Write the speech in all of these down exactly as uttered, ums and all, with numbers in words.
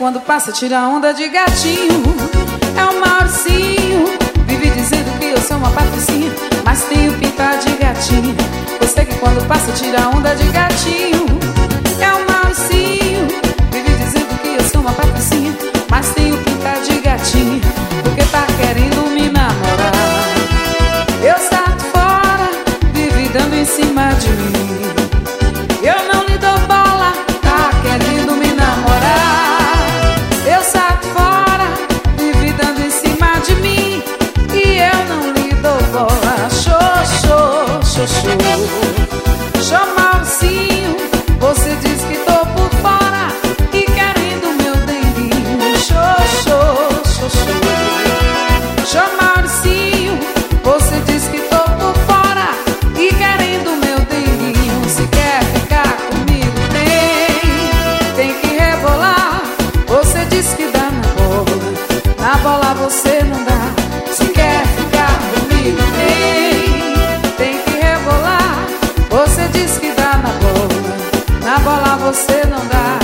quando passa tira onda de gatinho. É um Mauricinho, vive dizendo que eu sou uma patricinha, mas tenho pinta de gatinho. Você que quando passa tira onda de gatinho. É um Mauricinho, vive dizendo que eu sou uma patricinha, mas tenho pinta de gatinho, porque tá querendo me namorar. Eu sato fora, vive dando em cima de mim. Eu não lhe dou bola, tá querendo me namorar. Eu sato fora, vive dando em cima de mim, e eu não lhe dou bola. Xoxô, xoxô, xô Mauricinho, você diz que tô por fora e querendo meu denguinho. Xoxô, xoxô, xô Mauricinho, você diz que tô por fora e querendo meu denguinho. Se quer ficar comigo tem, tem que rebolar. Você diz que dá na bola, na bola você não dá. Se quer ficar comigo tem, tem que rebolar. Você diz que dá na bola, na bola você não dá.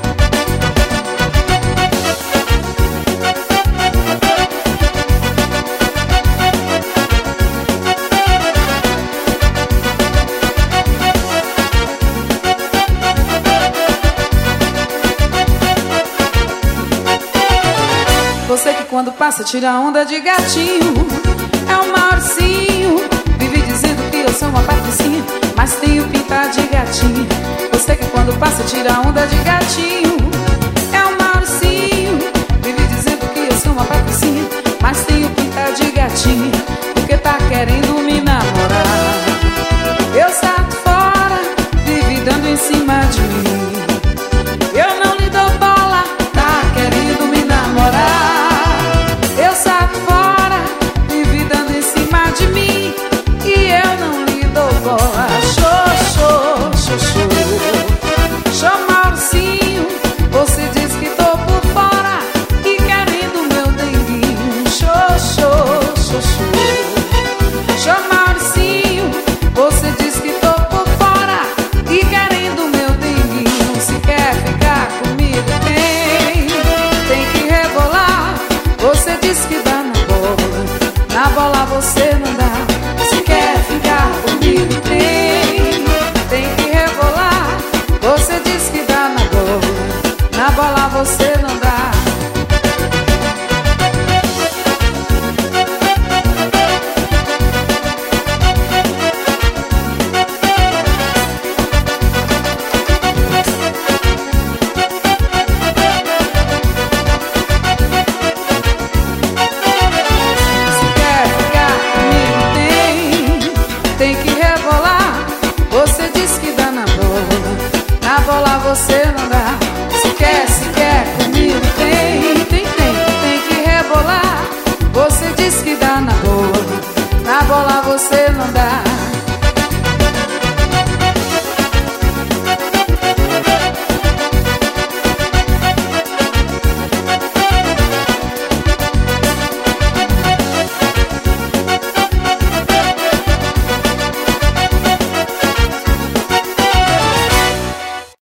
Você que quando passa tira onda de gatinho. É um Mauricinho, vive dizendo que eu sou uma patricinha, mas tenho pinta de gatinho. Você que quando passa tira onda de gatinho. É um Mauricinho, vive dizendo que eu sou uma patricinha, mas tenho pinta de gatinho, porque tá querendo me namorar. Eu sato fora, vive dando em cima de mim. Eu não lhe dou bola, tá querendo me namorar. Eu sato fora, vive dando em cima de mim, e eu não lhe dou bola. Xoxô, xoxô, xô Mauricinho, você diz que tô por fora e querendo meu denguinho. Xoxô, xoxô, xô Mauricinho, você diz que tô por fora e querendo meu denguinho. Se quer ficar comigo tem, tem que rebolar. Você diz que dá na bola, na bola você não dá. Se quer ficar comigo tem, tem que rebolar. Você diz que dá na bola, na bola você não dá. Tem que rebolar. Você diz que dá na bola, na bola você não dá.